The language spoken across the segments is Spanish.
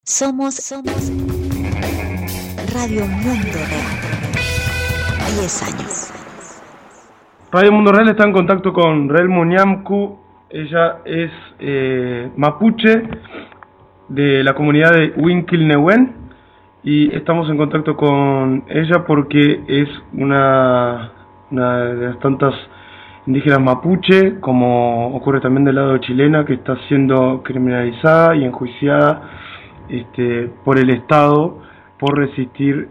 Somos Radio Mundo Real. 10 años. Radio Mundo Real está en contacto con Relmu Ñamku. Ella es mapuche de la comunidad de Huinquilnehuén y estamos en contacto con ella porque es una de las tantas indígenas mapuche, como ocurre también del lado chilena, que está siendo criminalizada y enjuiciada por el Estado por resistir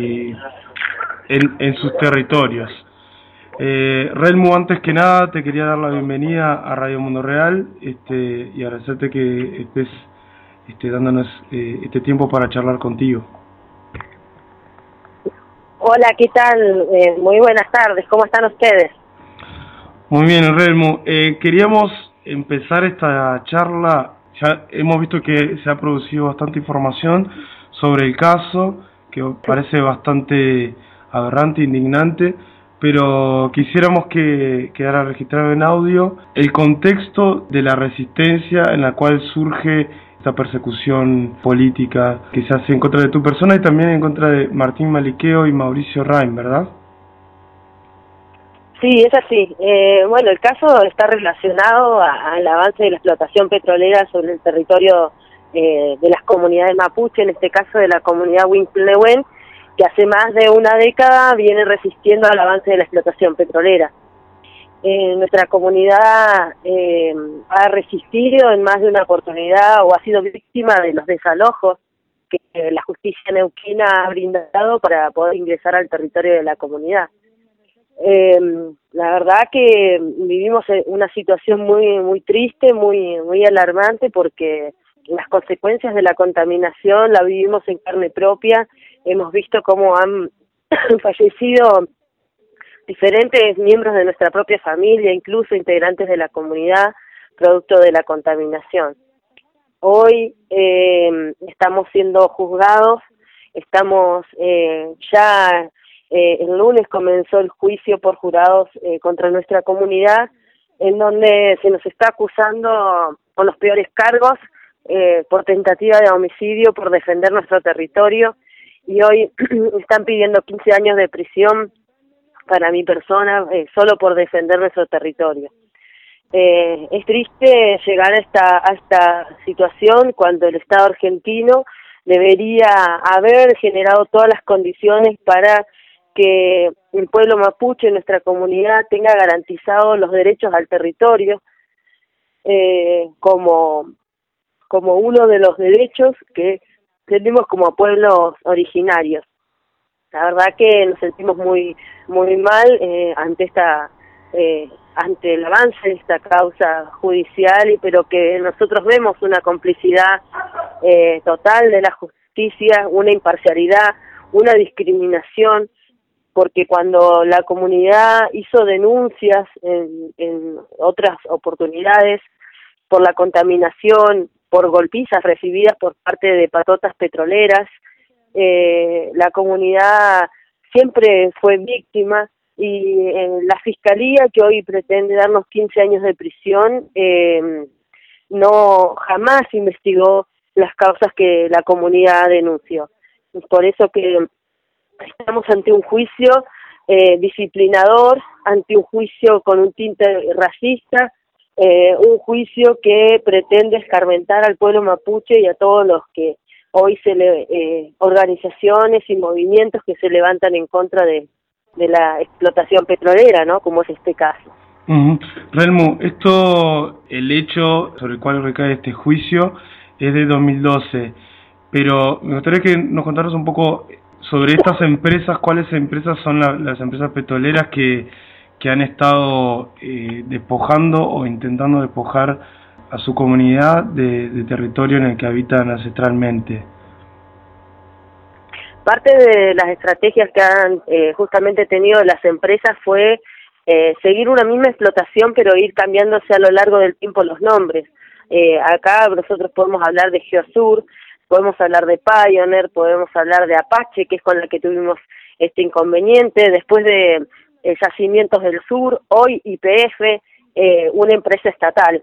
en sus territorios. Relmu, antes que nada te quería dar la bienvenida a Radio Mundo Real y agradecerte que estés dándonos este tiempo para charlar contigo. Hola, ¿qué tal? Muy buenas tardes, ¿cómo están ustedes? Muy bien, Relmu. Queríamos empezar esta charla. Ya hemos visto que se ha producido bastante información sobre el caso, que parece bastante aberrante, indignante, pero quisiéramos que quedara registrado en audio el contexto de la resistencia en la cual surge esta persecución política que se hace en contra de tu persona y también en contra de Martín Maliqueo y Mauricio Rain, ¿verdad? Sí, es así. Bueno, el caso está relacionado al avance de la explotación petrolera sobre el territorio de las comunidades mapuche, en este caso de la comunidad Huinquilnehuén, que hace más de una década viene resistiendo al avance de la explotación petrolera. Nuestra comunidad ha resistido en más de una oportunidad o ha sido víctima de los desalojos que la justicia neuquina ha brindado para poder ingresar al territorio de la comunidad. La verdad que vivimos una situación muy triste, muy alarmante, porque las consecuencias de la contaminación la vivimos en carne propia. Hemos visto cómo han fallecido diferentes miembros de nuestra propia familia, incluso integrantes de la comunidad, producto de la contaminación. Hoy estamos siendo juzgados, estamos ya... el lunes comenzó el juicio por jurados contra nuestra comunidad, en donde se nos está acusando con los peores cargos por tentativa de homicidio, por defender nuestro territorio, y hoy están pidiendo 15 años de prisión para mi persona, solo por defender nuestro territorio. Es triste llegar a esta situación cuando el Estado argentino debería haber generado todas las condiciones para que el pueblo mapuche, nuestra comunidad, tenga garantizados los derechos al territorio como uno de los derechos que tenemos como pueblos originarios. La verdad que nos sentimos muy mal ante el avance de esta causa judicial, pero que nosotros vemos una complicidad total de la justicia, una imparcialidad, una discriminación, porque cuando la comunidad hizo denuncias en otras oportunidades por la contaminación, por golpizas recibidas por parte de patotas petroleras, la comunidad siempre fue víctima, y la Fiscalía, que hoy pretende darnos 15 años de prisión, no jamás investigó las causas que la comunidad denunció. Es por eso que estamos ante un juicio disciplinador, ante un juicio con un tinte racista, un juicio que pretende escarmentar al pueblo mapuche y a todos los que hoy organizaciones y movimientos que se levantan en contra de la explotación petrolera, ¿no? Como es este caso. Relmu, el hecho sobre el cual recae este juicio es de 2012, pero me gustaría que nos contaras un poco sobre estas empresas. ¿Cuáles empresas son las empresas petroleras que han estado despojando o intentando despojar a su comunidad de territorio en el que habitan ancestralmente? Parte de las estrategias que han justamente tenido las empresas fue seguir una misma explotación, pero ir cambiándose a lo largo del tiempo los nombres. Acá nosotros podemos hablar de Geosur, podemos hablar de Pioneer, podemos hablar de Apache, que es con la que tuvimos este inconveniente. Después de Yacimientos del Sur, hoy YPF, una empresa estatal.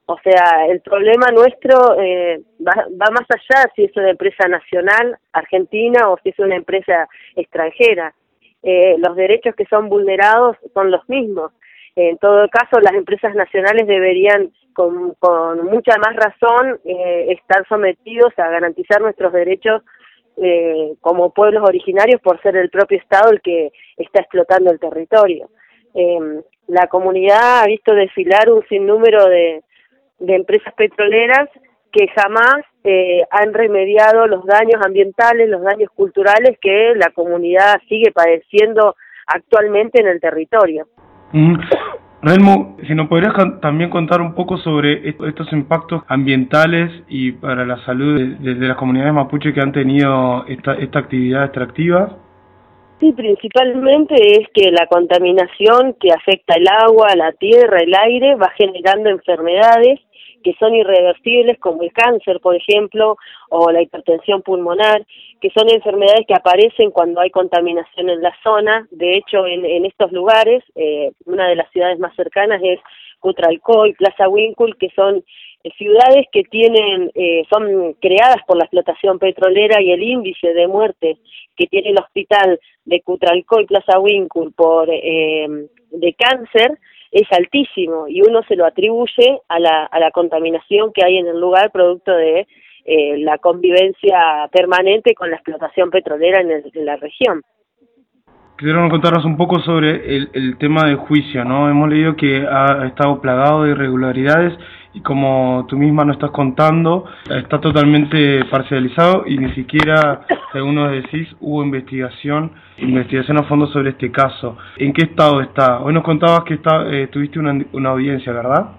O sea, el problema nuestro va más allá si es una empresa nacional, argentina, o si es una empresa extranjera. Los derechos que son vulnerados son los mismos. En todo caso, las empresas nacionales deberían, con mucha más razón, estar sometidos a garantizar nuestros derechos como pueblos originarios, por ser el propio Estado el que está explotando el territorio. La comunidad ha visto desfilar un sinnúmero de empresas petroleras que jamás han remediado los daños ambientales, los daños culturales que la comunidad sigue padeciendo actualmente en el territorio. Relmu, si nos podrías también contar un poco sobre estos impactos ambientales y para la salud de las comunidades mapuche que han tenido esta actividad extractiva. Sí, principalmente es que la contaminación que afecta el agua, la tierra, el aire, va generando enfermedades que son irreversibles, como el cáncer, por ejemplo, o la hipertensión pulmonar, que son enfermedades que aparecen cuando hay contaminación en la zona. De hecho, en estos lugares, una de las ciudades más cercanas es Cutralcó y Plaza Huíncul, que son ciudades que son creadas por la explotación petrolera, y el índice de muerte que tiene el hospital de Cutralcó y Plaza Huíncul de cáncer es altísimo, y uno se lo atribuye a la contaminación que hay en el lugar, producto de la convivencia permanente con la explotación petrolera en la región. Quisieron contarnos un poco sobre el tema del juicio, ¿no? Hemos leído que ha estado plagado de irregularidades y, como tú misma nos estás contando, está totalmente parcializado y ni siquiera, según nos decís, hubo investigación a fondo sobre este caso. ¿En qué estado está? Hoy nos contabas que tuviste una audiencia, ¿verdad?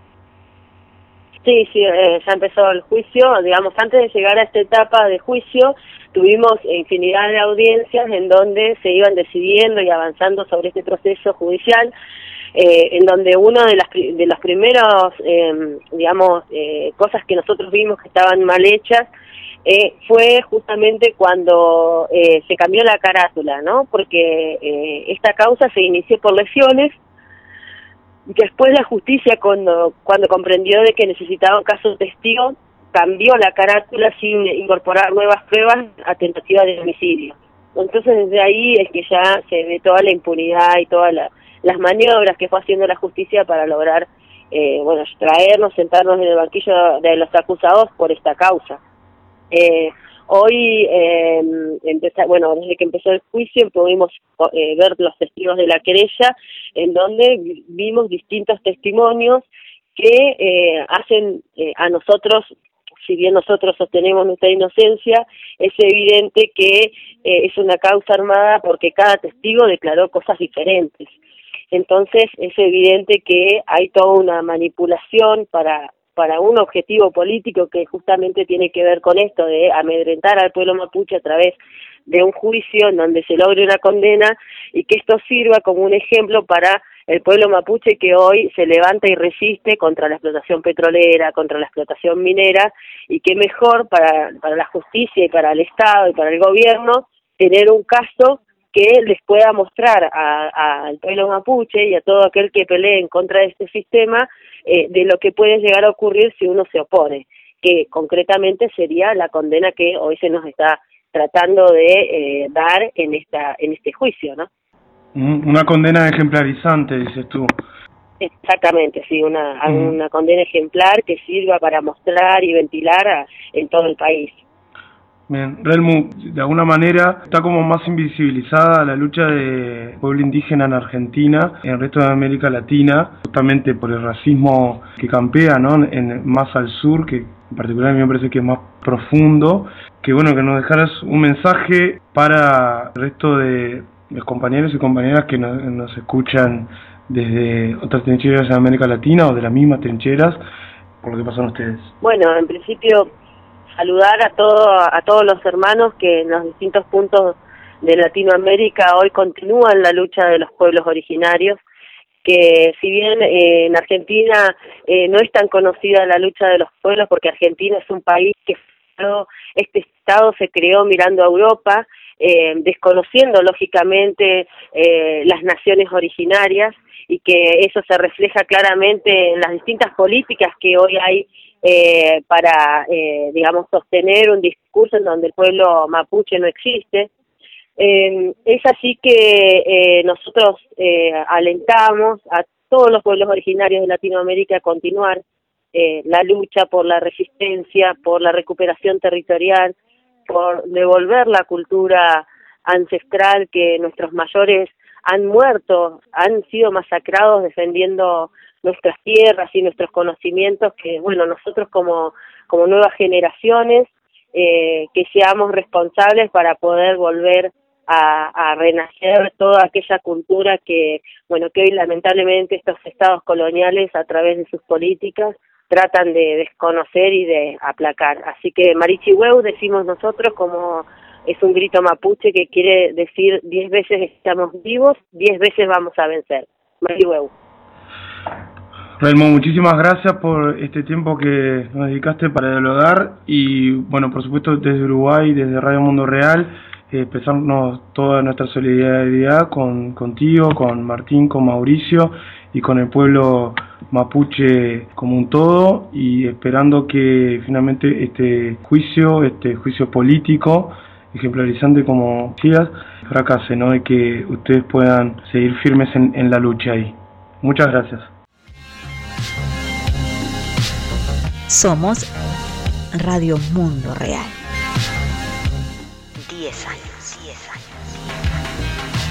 Sí, ya empezó el juicio. Digamos, antes de llegar a esta etapa de juicio, tuvimos infinidad de audiencias en donde se iban decidiendo y avanzando sobre este proceso judicial, en donde una de las primeros, cosas que nosotros vimos que estaban mal hechas, fue justamente cuando se cambió la carátula, ¿no? Porque esta causa se inició por lesiones. Después la justicia, cuando comprendió de que necesitaba un caso testigo, cambió la carátula sin incorporar nuevas pruebas a tentativa de homicidio. Entonces, desde ahí es que ya se ve toda la impunidad y todas las maniobras que fue haciendo la justicia para lograr sentarnos en el banquillo de los acusados por esta causa. Hoy, desde que empezó el juicio, pudimos ver los testigos de la querella, en donde vimos distintos testimonios que hacen a nosotros, si bien nosotros sostenemos nuestra inocencia, es evidente que es una causa armada porque cada testigo declaró cosas diferentes. Entonces es evidente que hay toda una manipulación para un objetivo político que justamente tiene que ver con esto de amedrentar al pueblo mapuche a través de un juicio en donde se logre una condena, y que esto sirva como un ejemplo para el pueblo mapuche que hoy se levanta y resiste contra la explotación petrolera, contra la explotación minera, y que mejor para la justicia y para el Estado y para el gobierno tener un caso que les pueda mostrar al pueblo mapuche y a todo aquel que pelee en contra de este sistema de lo que puede llegar a ocurrir si uno se opone, que concretamente sería la condena que hoy se nos está tratando de dar en este juicio, ¿no? Una condena ejemplarizante, dices tú. Exactamente, sí, una condena ejemplar que sirva para mostrar y ventilar en todo el país. Bien, Relmu, de alguna manera está como más invisibilizada la lucha del pueblo indígena en Argentina, en el resto de América Latina, justamente por el racismo que campea, ¿no? Más al sur, que en particular a mí me parece que es más profundo. Que bueno, que nos dejaras un mensaje para el resto de los compañeros y compañeras que nos escuchan desde otras trincheras de América Latina o de las mismas trincheras, por lo que pasaron ustedes. Bueno, en principio saludar a todos los hermanos que en los distintos puntos de Latinoamérica hoy continúan la lucha de los pueblos originarios, que si bien en Argentina no es tan conocida la lucha de los pueblos, porque Argentina es un país que este Estado se creó mirando a Europa, desconociendo lógicamente las naciones originarias, y que eso se refleja claramente en las distintas políticas que hoy hay para, digamos, sostener un discurso en donde el pueblo mapuche no existe. Es así que nosotros alentamos a todos los pueblos originarios de Latinoamérica a continuar la lucha por la resistencia, por la recuperación territorial, por devolver la cultura ancestral que nuestros mayores han muerto, han sido masacrados defendiendo nuestras tierras y nuestros conocimientos, que bueno, nosotros como nuevas generaciones, que seamos responsables para poder volver a renacer toda aquella cultura que, bueno, que hoy lamentablemente estos estados coloniales a través de sus políticas tratan de desconocer y de aplacar. Así que Marichihueu decimos nosotros, como es un grito mapuche que quiere decir 10 veces estamos vivos, 10 veces vamos a vencer. Marichihueu. Relmo, muchísimas gracias por este tiempo que nos dedicaste para dialogar y, bueno, por supuesto desde Uruguay, desde Radio Mundo Real, expresarnos toda nuestra solidaridad contigo, con Martín, con Mauricio y con el pueblo mapuche como un todo, y esperando que finalmente este juicio político ejemplarizante, como decías, fracase, ¿no? Y que ustedes puedan seguir firmes en la lucha ahí. Muchas gracias. Somos Radio Mundo Real. 10 años.